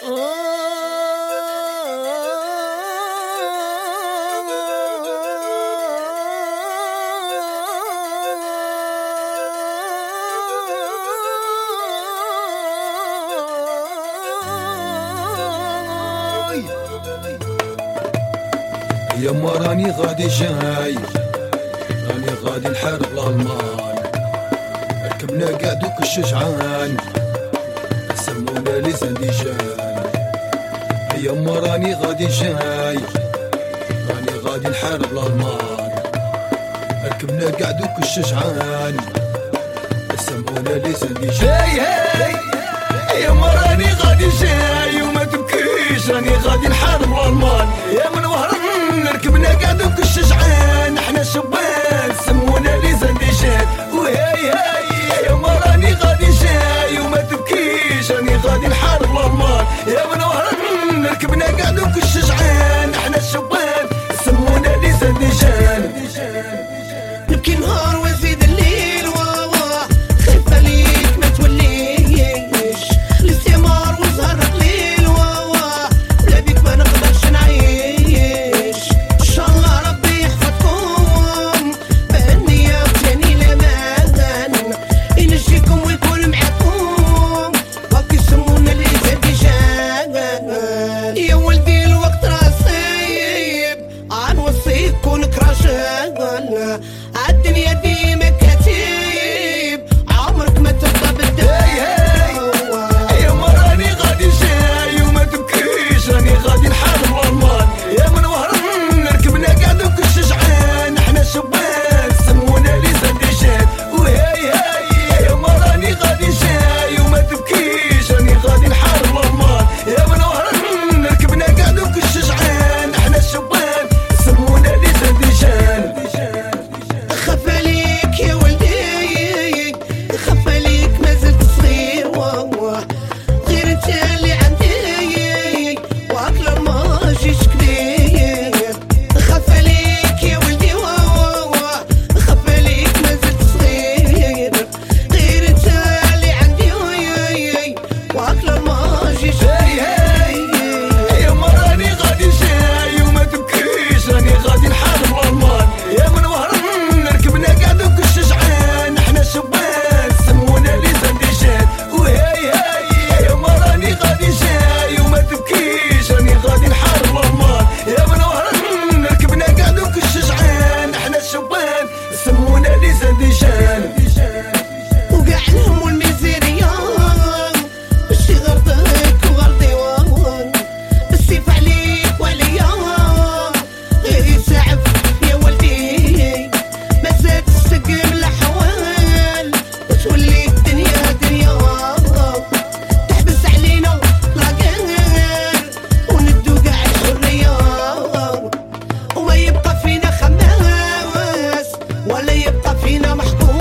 يما راني غادي جاي، راني غادي نحارب الألمان، ركبنا قاع دوك الشجعان سمونا لي زنديجان. يما راني غادي جاي، راني غادي نحارب الألمان، ركبنا قاع دوك الشجعان سمونا لي زنديجان. يما راني غادي جاي وما تبكيش، راني غادي نحارب الألمان. يا من وهران ركبنا قاع دوك الشجعان، احنا شبان سمونا لي زنديجان. وهاي هاي يما راني غادي جاي وما تبكيش، راني غادي نحارب الألمان. يا من وهران ركبنا قاع دوك الشجعان، احنا شبان سمونا لي زنديجان. نبكي نهار وزيد الليل واوا، خايف عليك ما توليش، الاستعمار وزهر قليل واوا، بلا بيك ما نقدرش نعيش. ان شاء الله ربي يحفظكم بالنية وثاني الامان، ينجيكم ويكون معاكم، باقي يسمونا لي زنديجان. يا ولدي الوقت راه صعيب، غنوصيك كونك رجال، عالدنيا ديما كتيب، عمرك ما ترضى بالدنيا. يما راني غادي جاي وما تبكيش، راني غادي نحارب الألمان. يا من وهران ركبنا قاع دوك الشجعان، احنا شبان سمونا لي زنديجان. وهاي هاي يما راني غادي جاي وما تبكيش، راني غادي نحارب الألمان. يا من وهران ركبنا قاع دوك الشجعان، احنا شبان سمونا لي زنديجان. خاف عليك يا ولدي، خاف عليك مازلت صغير واوا، غير انت اللي عندي واكثر ما جيش كبير. خاف عليك يا ولدي واوا، خاف عليك مازلت صغير، غير انت اللي عندي واكثر ما جيش كبير. يما راني غادي جاي وما تبكيش، راني غادي نحارب الألمان. يا من وهران ركبنا قاع دوك الشجعان، احنا شبان سمونا لي زنديجان. وهاي هاي يما راني غادي جاي وما تبكيش، راني غادي نحارب الألمان. يا من وهران ركبنا قاع دوك الشجعان، احنا شبان سمونا لي زنديجان. وقاع الهم والميزيريا ماشي غرضك وغرضي واوا، بالسيف عليك وعليا غير يسعف يا ولدي، مازال تستقيم الأحوال وتولي الدنيا دنيا، تحبس علينا لاقال وندو قاع الحرية، وما يبقى فينا خماس ولا يبقى فينا محكوم.